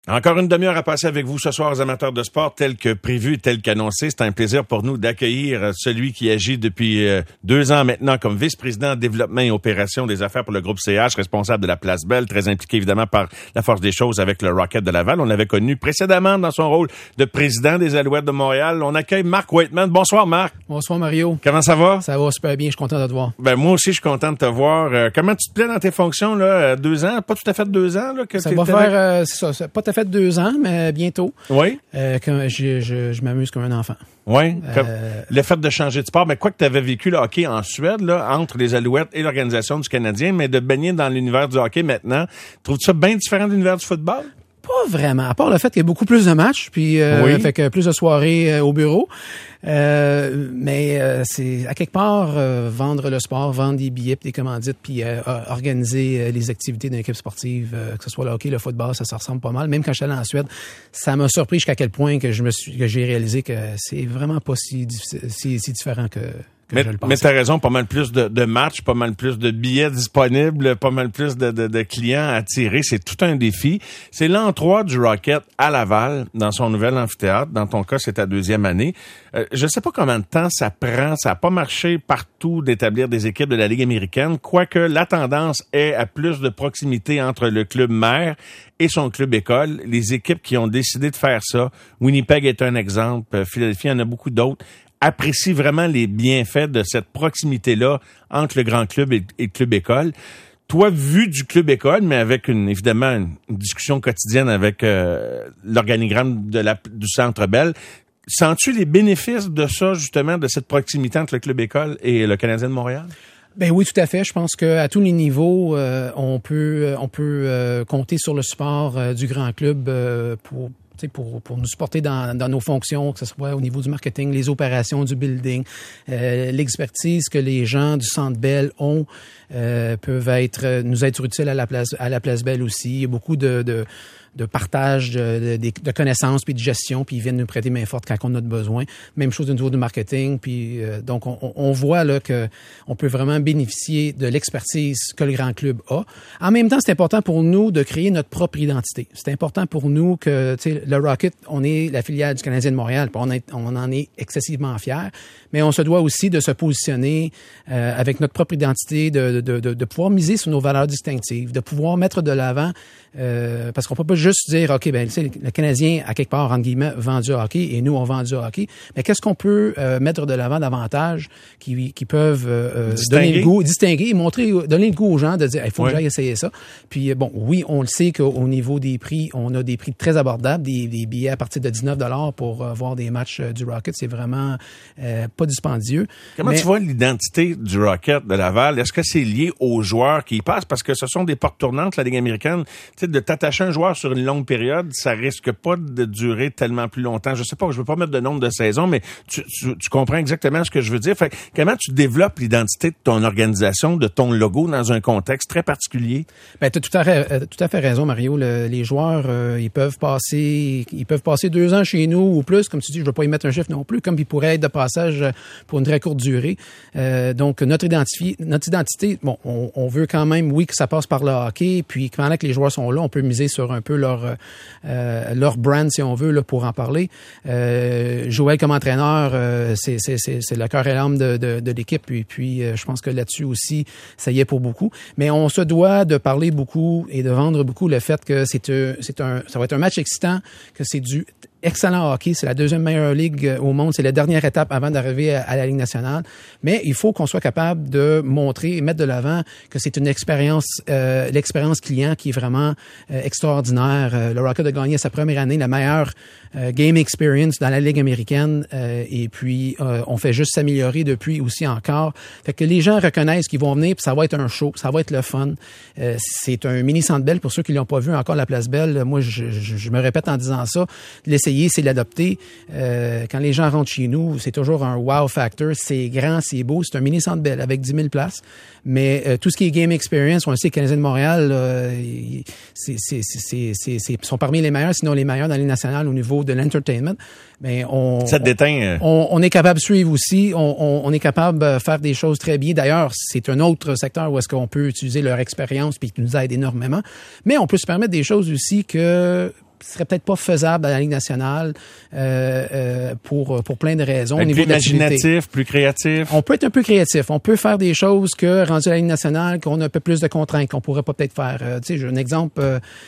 Encore une demi-heure à passer avec vous ce soir, aux amateurs de sport, tel que prévu, tel qu'annoncé. C'est un plaisir pour nous d'accueillir celui qui agit depuis 2 ans maintenant comme vice-président développement et opération des affaires pour le groupe CH, responsable de la Place Belle, très impliqué évidemment par la force des choses avec le Rocket de Laval. On l'avait connu précédemment dans son rôle de président des Alouettes de Montréal. On accueille Marc Waitman. Bonsoir Marc. Bonsoir Mario. Comment ça va? Ça va super bien, je suis content de te voir. Ben moi aussi, je suis content de te voir. Comment tu te plais dans tes fonctions là? 2 ans? Pas tout à fait 2 ans là? Ça va faire, c'est ça, pas tout à fait 2 ans, mais bientôt. Oui. Je m'amuse comme un enfant. Oui. Le fait de changer de sport, mais quoi que tu avais vécu le hockey en Suède, là, entre les Alouettes et l'organisation du Canadien, mais de baigner dans l'univers du hockey maintenant, trouves-tu ça bien différent de l'univers du football? Pas vraiment, à part le fait qu'il y a beaucoup plus de matchs, puis fait que plus de soirées au bureau. Mais c'est à quelque part vendre le sport, vendre des billets, puis des commandites, puis organiser les activités d'une équipe sportive, que ce soit le hockey, le football, ça ressemble pas mal. Même quand j'étais allé en Suède, ça m'a surpris jusqu'à quel point que j'ai réalisé que c'est vraiment pas si différent que mais t'as raison, pas mal plus de matchs, pas mal plus de billets disponibles, pas mal plus de clients à attirer. C'est tout un défi. C'est l'an 3 du Rocket à Laval, dans son nouvel amphithéâtre. Dans ton cas, c'est ta 2e année. Je sais pas combien de temps ça prend. Ça a pas marché partout d'établir des équipes de la Ligue américaine, quoique la tendance est à plus de proximité entre le club mère et son club école. Les équipes qui ont décidé de faire ça, Winnipeg est un exemple, Philadelphie, il y en a beaucoup d'autres, apprécie vraiment les bienfaits de cette proximité-là entre le grand club et le club école. Toi, vu du club école, mais avec évidemment une discussion quotidienne avec l'organigramme du Centre Bell, sens-tu les bénéfices de ça, justement, de cette proximité entre le club école et le Canadien de Montréal? Ben oui, tout à fait. Je pense que à tous les niveaux, on peut compter sur le support du grand club pour nous supporter dans nos fonctions, que ce soit au niveau du marketing, les opérations du building, l'expertise que les gens du Centre Bell ont peuvent nous être utiles à la Place Bell aussi. Il y a beaucoup de partage de connaissances puis de gestion, puis ils viennent nous prêter main forte quand on a besoin. Même chose au niveau du marketing, puis donc on voit là que on peut vraiment bénéficier de l'expertise que le grand club a. En même temps, c'est important pour nous de créer notre propre identité. C'est important pour nous que, tu sais, le Rocket, on est la filiale du Canadien de Montréal, puis on en est excessivement fiers, mais on se doit aussi de se positionner avec notre propre identité, de pouvoir miser sur nos valeurs distinctives, de pouvoir mettre de l'avant parce qu'on peut pas juste dire, OK, ben, tu sais, le Canadien, à quelque part, entre guillemets, vend du hockey et nous, on vend du hockey. Mais qu'est-ce qu'on peut mettre de l'avant davantage qui peuvent donner le goût, distinguer, donner le goût aux gens de dire, il faut que j'aille essayer ça. Puis, bon, oui, on le sait qu'au niveau des prix, on a des prix très abordables, des billets à partir de 19$ pour voir des matchs du Rocket. C'est vraiment pas dispendieux. Comment tu vois l'identité du Rocket de Laval? Est-ce que c'est lié aux joueurs qui y passent? Parce que ce sont des portes tournantes, la Ligue américaine. Tu sais, de t'attacher un joueur sur une longue période, ça risque pas de durer tellement plus longtemps. Je sais pas, je veux pas mettre de nombre de saisons, mais tu comprends exactement ce que je veux dire. Fait, comment tu développes l'identité de ton organisation, de ton logo dans un contexte très particulier? Ben, t'as tout à fait raison, Mario. Les joueurs, ils peuvent passer 2 ans chez nous ou plus. Comme tu dis, je veux pas y mettre un chiffre non plus, comme ils pourraient être de passage pour une très courte durée. Donc, notre identité, bon, on veut quand même, oui, que ça passe par le hockey, puis pendant que les joueurs sont là, on peut miser sur un peu leur brand, si on veut, là, pour en parler. Joël, comme entraîneur, c'est le cœur et l'âme de l'équipe, puis je pense que là-dessus aussi, ça y est pour beaucoup. Mais on se doit de parler beaucoup et de vendre beaucoup le fait que ça va être un match excitant, que c'est du excellent hockey. C'est la 2e meilleure ligue au monde. C'est la dernière étape avant d'arriver à la Ligue nationale. Mais il faut qu'on soit capable de montrer et mettre de l'avant que c'est une expérience, l'expérience client qui est vraiment extraordinaire. Le Rocket a gagné sa première année la meilleure game experience dans la Ligue américaine. Et puis, on fait juste s'améliorer depuis aussi encore. Fait que les gens reconnaissent qu'ils vont venir, puis ça va être un show, ça va être le fun. C'est un mini Centre Bell pour ceux qui l'ont pas vu encore, la Place Belle. Moi, je me répète en disant ça. L'essayer, c'est l'adopter. Quand les gens rentrent chez nous, c'est toujours un wow factor. C'est grand, c'est beau. C'est un mini Centre Bell avec 10 000 places. Mais tout ce qui est game experience, on le sait, les Canadiens de Montréal, sont parmi les meilleurs, sinon les meilleurs dans les nationales au niveau de l'entertainment. Mais ça te déteint. On est capable de suivre aussi. On est capable de faire des choses très bien. D'ailleurs, c'est un autre secteur où est-ce qu'on peut utiliser leur expérience puis qui nous aide énormément. Mais on peut se permettre des choses aussi que serait peut-être pas faisable à la Ligue nationale pour plein de raisons. Au niveau plus imaginatif, plus créatif. On peut être un peu créatif. On peut faire des choses que, rendu à la Ligue nationale, qu'on a un peu plus de contraintes, qu'on pourrait pas peut-être faire. Tu sais, j'ai un exemple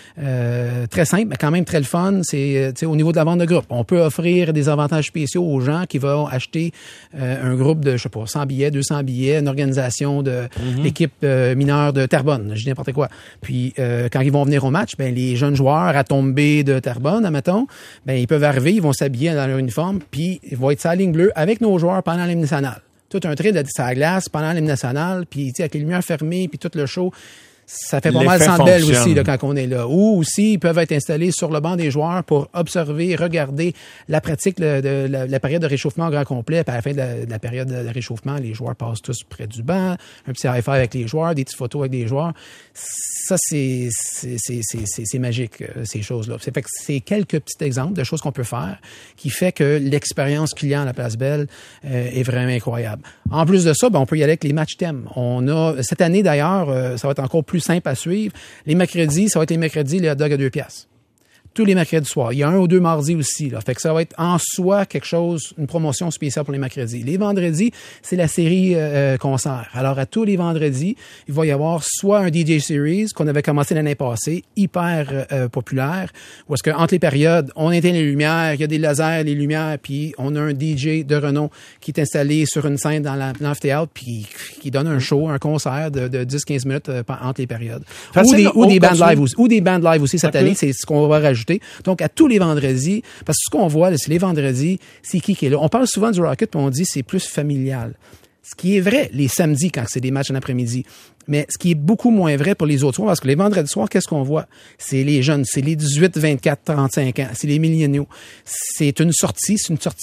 très simple, mais quand même très le fun. C'est au niveau de la vente de groupe. On peut offrir des avantages spéciaux aux gens qui vont acheter un groupe de, je sais pas, 100 billets, 200 billets, une organisation de l'équipe mineure de Terrebonne, je dis n'importe quoi. Puis quand ils vont venir au match, ben les jeunes joueurs à tomber de Terrebonne, admettons, ben ils peuvent arriver, ils vont s'habiller dans leur uniforme, puis ils vont être sur la ligne bleue avec nos joueurs pendant l'hymne national. Tout un trait de sa glace pendant l'hymne national, puis tu sais avec les lumières fermées, puis tout le show. Ça fait pas mal de Centre Bell aussi là, quand on est là. Ou aussi, ils peuvent être installés sur le banc des joueurs pour observer, regarder la pratique de la période de réchauffement au grand complet. Puis à la fin de la période de réchauffement, les joueurs passent tous près du banc, un petit high-five avec les joueurs, des petites photos avec les joueurs. Ça, c'est magique, ces choses-là. Fait que c'est quelques petits exemples de choses qu'on peut faire qui fait que l'expérience client à la Place Bell est vraiment incroyable. En plus de ça, ben, on peut y aller avec les matchs thèmes. On a, cette année d'ailleurs, ça va être encore plus simple à suivre. Les mercredis, ça va être les mercredis, les hot dogs à 2 piastres. Tous les mercredis soirs. Il y a 1 ou 2 mardis aussi, là. Fait que ça va être en soi quelque chose, une promotion spéciale pour les mercredis. Les vendredis, c'est la série concert. Alors, à tous les vendredis, il va y avoir soit un DJ Series qu'on avait commencé l'année passée, hyper populaire, où est-ce que entre les périodes, on éteint les lumières, il y a des lasers, les lumières, puis on a un DJ de renom qui est installé sur une scène dans l'amphithéâtre, puis qui donne un show, un concert de 10-15 minutes entre les périodes. Ou des bands live aussi. Ou des bands live aussi cette année, c'est ce qu'on va rajouter. Donc, à tous les vendredis, parce que ce qu'on voit, là, c'est les vendredis, c'est qui est là. On parle souvent du Rocket, puis on dit c'est plus familial. Ce qui est vrai les samedis quand c'est des matchs en après-midi. Mais ce qui est beaucoup moins vrai pour les autres soirs, parce que les vendredis soirs, qu'est-ce qu'on voit? C'est les jeunes, c'est les 18, 24, 35 ans, c'est les milléniaux. C'est une sortie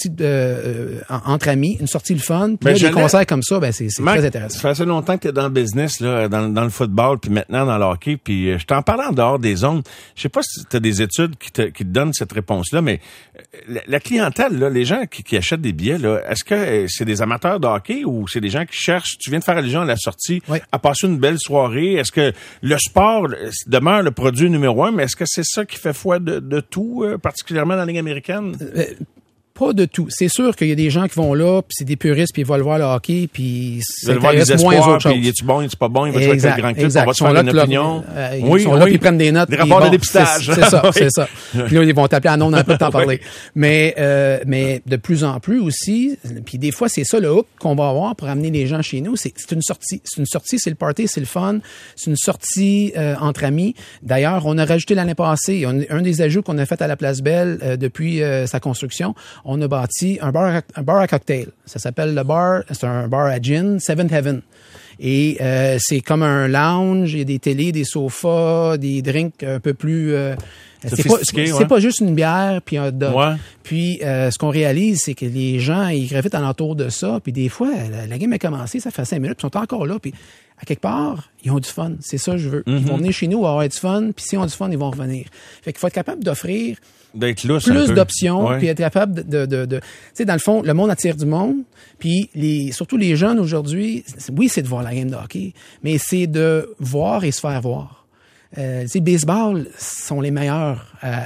entre amis, une sortie le fun. Puis là, des concerts comme ça, ben c'est très intéressant. Ça fait assez longtemps que tu es dans le business, là, dans le football, puis maintenant dans le hockey, puis je t'en parle en dehors des zones. Je sais pas si tu as des études qui te donnent cette réponse-là, mais la clientèle, là, les gens qui achètent des billets, là, est-ce que c'est des amateurs de hockey ou c'est des gens qui cherchent, tu viens de faire allusion à la sortie, à passer une belle soirée? Est-ce que le sport demeure le produit numéro 1, mais est-ce que c'est ça qui fait foi de tout, particulièrement dans la Ligue américaine? Pas de tout. C'est sûr qu'il y a des gens qui vont là, puis c'est des puristes, puis ils vont le voir le hockey, puis ils veulent voir les espoirs, puis est-tu bon, est-tu pas bon, il va jouer avec le grand club, on va se faire une opinion. Ils sont là, puis ils prennent des notes. Des rapports de dépistage. C'est ça. Puis là, ils vont t'appeler en ondes un peu de t'en parler. Mais de plus en plus aussi, puis des fois, c'est ça le hook qu'on va avoir pour amener les gens chez nous, c'est une sortie. C'est une sortie, c'est le party, c'est le fun. C'est une sortie entre amis. D'ailleurs, on a rajouté l'année passée, un des ajouts qu'on a fait à la Place Bell depuis sa construction, on a bâti un bar à cocktail. Ça s'appelle le bar, c'est un bar à gin, Seventh Heaven. Et c'est comme un lounge, il y a des télés, des sofas, des drinks un peu plus... c'est pas juste une bière puis un hot dog. Ouais. Puis ce qu'on réalise, c'est que les gens, ils gravitent alentour de ça, puis des fois, la game a commencé, ça fait 5 minutes, puis ils sont encore là, puis à quelque part, ils ont du fun. C'est ça que je veux. Ils vont venir chez nous, avoir du fun, puis s'ils ont du fun, ils vont revenir. Fait qu'il faut être capable d'offrir d'être lousse plus d'options, puis être capable de tu sais, dans le fond, le monde attire du monde, puis surtout les jeunes aujourd'hui, oui, c'est de voir la game de hockey, mais c'est de voir et se faire voir. Tu sais, baseball sont les meilleurs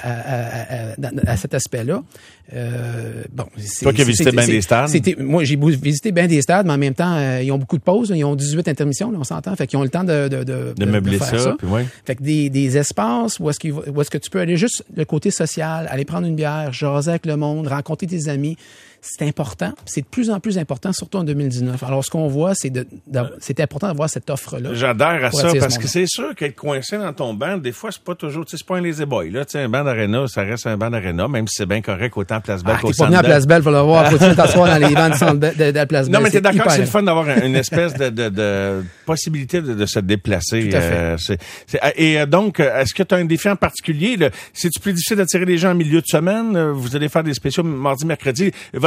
à cet aspect-là. Bon, toi qui as visité bien des stades. Moi, j'ai visité bien des stades, mais en même temps, ils ont beaucoup de pauses. Ils ont 18 intermissions, là, on s'entend. Fait qu'ils ont le temps de meubler faire ça. Puis ouais. Fait que des espaces où est-ce que tu peux aller juste le côté social, aller prendre une bière, jaser avec le monde, rencontrer tes amis. C'est important. C'est de plus en plus important, surtout en 2019. Alors, ce qu'on voit, c'est important d'avoir cette offre-là. J'adhère à ça, parce que c'est sûr qu'être coincé dans ton banc, des fois, c'est pas toujours, c'est pas un lazy boy, là. Tu sais, un banc d'aréna, ça reste un banc d'aréna, même si c'est bien correct autant à Place Bell qu'au Centre Bell. T'es pas venu à Place Bell, faut le voir. Faut-tu t'asseoir dans les bancs de la Place Bell? Non, mais t'es d'accord, c'est le fun d'avoir une espèce de possibilité de se déplacer. Tout à fait. Et donc, est-ce que tu as un défi en particulier, là? C'est-tu plus difficile d'attirer les gens en milieu de semaine? Vous allez faire des spéciaux mardi, mercredi. Votre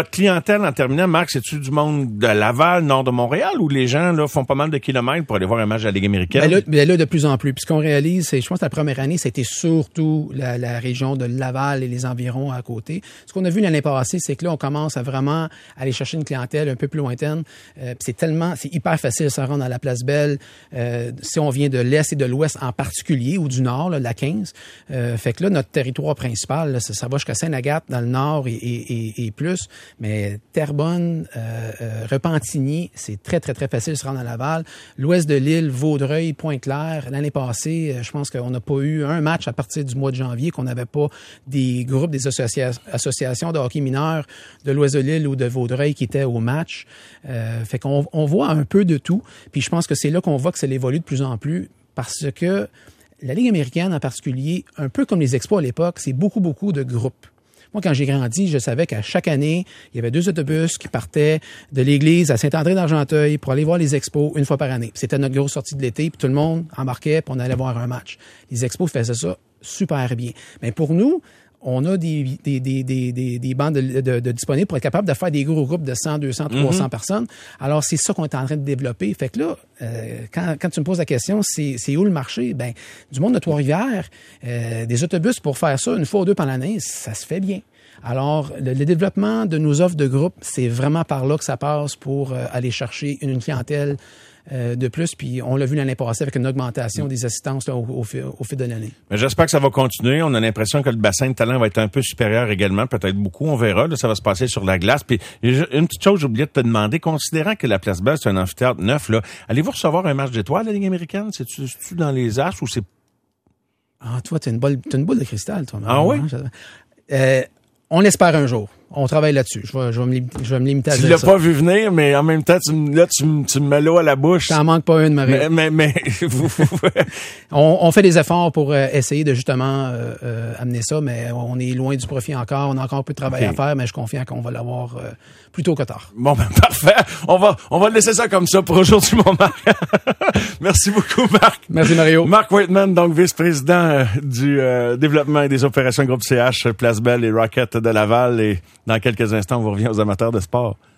votre clientèle, en terminant, Marc, c'est-tu du monde de Laval, nord de Montréal, où les gens là font pas mal de kilomètres pour aller voir un match de la Ligue américaine? Ben là, de plus en plus. Puis ce qu'on réalise, c'est, je pense que la première année, c'était surtout la région de Laval et les environs à côté. Ce qu'on a vu l'année passée, c'est que là, on commence à vraiment aller chercher une clientèle un peu plus lointaine. Puis c'est hyper facile de se rendre à la Place Belle. Si on vient de l'Est et de l'Ouest en particulier, ou du Nord, là, la 15. Fait que là, notre territoire principal, là, ça va jusqu'à Sainte-Agathe, dans le Nord et plus. Mais Terrebonne, Repentigny, c'est très, très, très facile de se rendre à Laval. L'Ouest de l'île, Vaudreuil, Pointe-Claire. L'année passée, je pense qu'on n'a pas eu un match à partir du mois de janvier qu'on n'avait pas des groupes, des associations de hockey mineur de l'Ouest de l'île ou de Vaudreuil qui étaient au match. Fait qu'on voit un peu de tout. Puis je pense que c'est là qu'on voit que ça évolue de plus en plus parce que la Ligue américaine en particulier, un peu comme les expos à l'époque, c'est beaucoup, beaucoup de groupes. Moi, quand j'ai grandi, je savais qu'à chaque année, il y avait 2 autobus qui partaient de l'église à Saint-André-d'Argenteuil pour aller voir les expos une fois par année. Puis c'était notre grosse sortie de l'été, puis tout le monde embarquait, puis on allait voir un match. Les expos faisaient ça super bien. Mais pour nous, on a des bandes de disponibles pour être capable de faire des gros groupes de 100, 200, 300 personnes. Alors, c'est ça qu'on est en train de développer. Fait que là, quand tu me poses la question, c'est où le marché? Ben, du monde de Trois-Rivières, des autobus pour faire ça une fois ou deux pendant l'année, ça se fait bien. Alors, le développement de nos offres de groupe, c'est vraiment par là que ça passe pour aller chercher une clientèle de plus, puis on l'a vu l'année passée avec une augmentation des assistances là, au fil de l'année. Mais j'espère que ça va continuer. On a l'impression que le bassin de talent va être un peu supérieur également, peut-être beaucoup, on verra. Là, ça va se passer sur la glace. Puis une petite chose, j'ai oublié de te demander, considérant que la Place Belle, c'est un amphithéâtre neuf, là, allez-vous recevoir un match d'étoiles de la Ligue américaine? C'est-tu dans les astres ou c'est... Ah, toi, t'as une boule de cristal, toi. Ah oui? On l'espère un jour. On travaille là-dessus. Je vais me limiter à dire ça. Tu l'as pas vu venir, mais en même temps, tu me mets l'eau à la bouche. T'en manques pas une, Marie. Mais on fait des efforts pour essayer de justement amener ça, mais on est loin du profit encore. On a encore un peu de travail à faire, mais je suis confiant qu'on va l'avoir plus tôt que tard. Bon, ben parfait. On va laisser ça comme ça pour aujourd'hui, mon Marc. Merci beaucoup, Marc. Merci, Mario. Marc Waitman, donc vice-président du développement et des opérations Groupe CH, Place Belle et Rocket de Laval. Et dans quelques instants, on vous revient aux amateurs de sport.